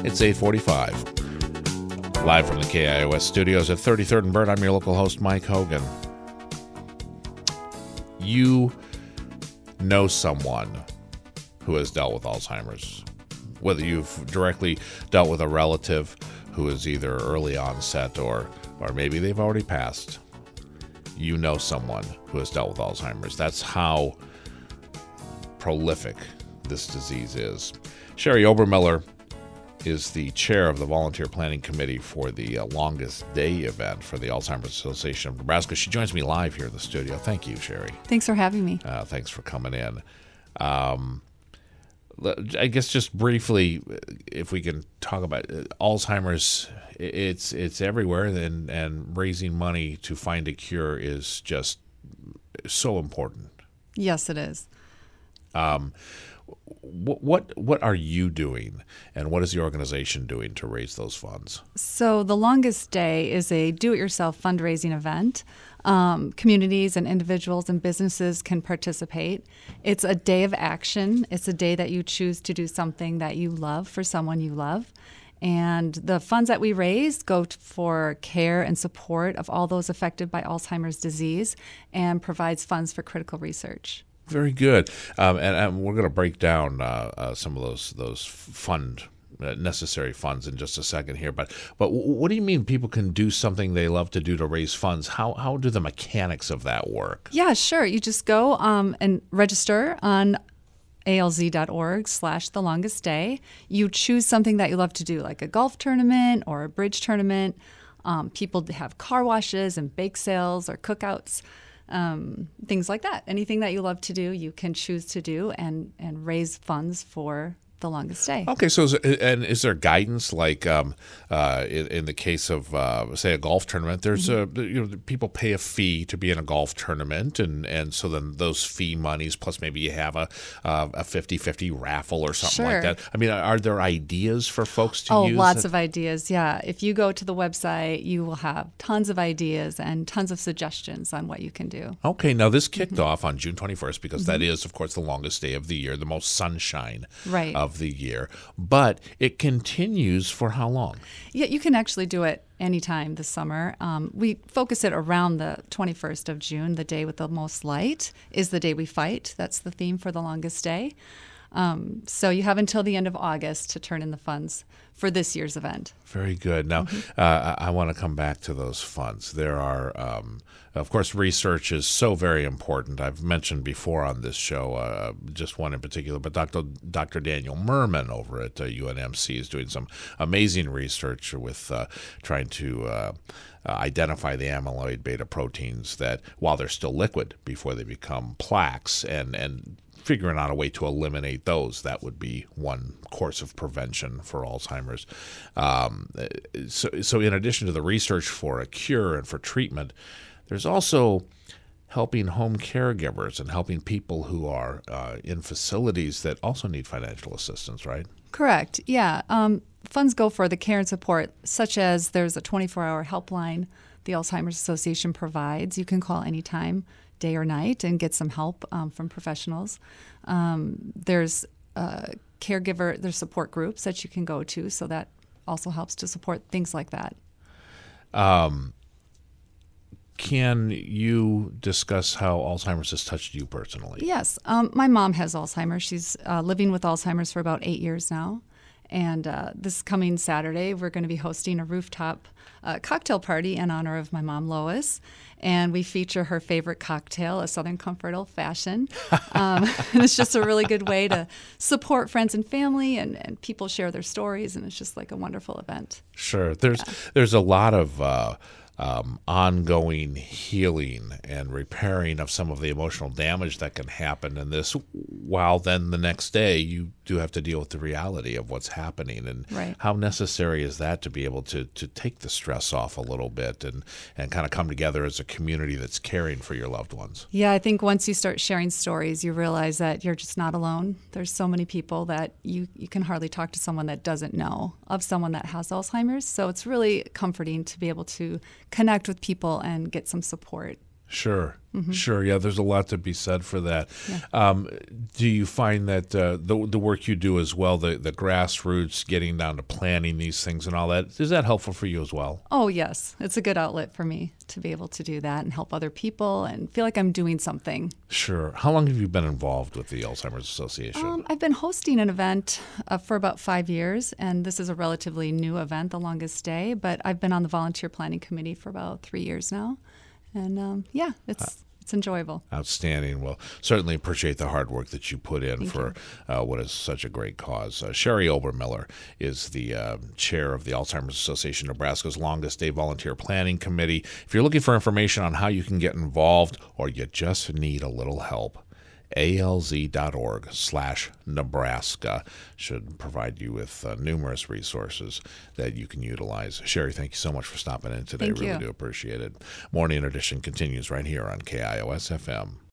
It's 8:45. Live from the KIOS studios at 33rd and Bird, I'm your local host, Mike Hogan. You know someone who has dealt with Alzheimer's. Whether you've directly dealt with a relative who is either early onset or maybe they've already passed, you know someone who has dealt with Alzheimer's. That's how prolific this disease is. Sherry Obermiller is the chair of the Volunteer Planning Committee for the Longest Day event for the Alzheimer's Association of Nebraska. She joins me live here in the studio. Thank you, Sherry. Thanks for having me. Thanks for coming in. I guess just briefly, if we can talk about Alzheimer's, it's everywhere, and raising money to find a cure is just so important. Yes, it is. What are you doing, and what is the organization doing to raise those funds? So the Longest Day is a do-it-yourself fundraising event. Communities and individuals and businesses can participate. It's a day of action. It's a day that you choose to do something that you love for someone you love. And the funds that we raise go for care and support of all those affected by Alzheimer's disease and provides funds for critical research. Very good. And we're going to break down some of those necessary funds in just a second here. But what do you mean people can do something they love to do to raise funds? How do the mechanics of that work? Yeah, sure. You just go and register on alz.org/thelongestday. You choose something that you love to do, like a golf tournament or a bridge tournament. People have car washes and bake sales or cookouts. Things like that. Anything that you love to do, you can choose to do and raise funds for the Longest Day. Okay, so is there guidance, like in the case of say a golf tournament? There's people pay a fee to be in a golf tournament, and so then those fee monies plus maybe you have a 50-50 raffle or something like that. I mean, are there ideas for folks to use? Oh, lots of ideas. Yeah, if you go to the website, you will have tons of ideas and tons of suggestions on what you can do. Okay, now this kicked off on June 21st because that is, of course, the longest day of the year, the most sunshine of the year, but it continues for how long? Yeah, you can actually do it anytime this summer. We focus it around the 21st of June. The day with the most light is the day we fight. That's the theme for the Longest Day. So you have until the end of August to turn in the funds for this year's event. Very good. Now, I want to come back to those funds. There are, of course, research is so very important. I've mentioned before on this show, just one in particular, but Dr. Daniel Merman over at UNMC is doing some amazing research with trying to identify the amyloid beta proteins that, while they're still liquid before they become plaques, and figuring out a way to eliminate those. That would be one course of prevention for Alzheimer's. So in addition to the research for a cure and for treatment, there's also helping home caregivers and helping people who are in facilities that also need financial assistance, right? Correct. Yeah. Funds go for the care and support, such as there's a 24-hour helpline the Alzheimer's Association provides. You can call anytime, day or night, and get some help from professionals. There's there's support groups that you can go to, so that also helps to support things like that. Can you discuss how Alzheimer's has touched you personally? Yes. My mom has Alzheimer's. She's living with Alzheimer's for about 8 years now. And this coming Saturday, we're going to be hosting a rooftop cocktail party in honor of my mom, Lois. And we feature her favorite cocktail, a Southern Comfort Old Fashioned. And it's just a really good way to support friends and family, and people share their stories, and it's just like a wonderful event. Sure. There's a lot of ongoing healing and repairing of some of the emotional damage that can happen in this, while then the next day you do have to deal with the reality of what's happening. And how necessary is that to be able to take the stress off a little bit and kind of come together as a community that's caring for your loved ones? Yeah, I think once you start sharing stories, you realize that you're just not alone. There's so many people that you can hardly talk to someone that doesn't know of someone that has Alzheimer's. So it's really comforting to be able to connect with people and get some support. Sure. Sure. Yeah, there's a lot to be said for that. Yeah. Do you find that the work you do as well, the grassroots, getting down to planning these things and all that, is that helpful for you as well? Oh, yes. It's a good outlet for me to be able to do that and help other people and feel like I'm doing something. Sure. How long have you been involved with the Alzheimer's Association? I've been hosting an event for about 5 years, and this is a relatively new event, the longest day, but I've been on the volunteer planning committee for about 3 years now. And it's enjoyable. Outstanding. Well, certainly appreciate the hard work that you put in for what is such a great cause. Sherry Obermiller is the chair of the Alzheimer's Association of Nebraska's Longest Day Volunteer Planning Committee. If you're looking for information on how you can get involved or you just need a little help, alz.org/Nebraska should provide you with numerous resources that you can utilize. Sherry, thank you so much for stopping in today. Thank you. Really do appreciate it. Morning Edition continues right here on KIOS FM.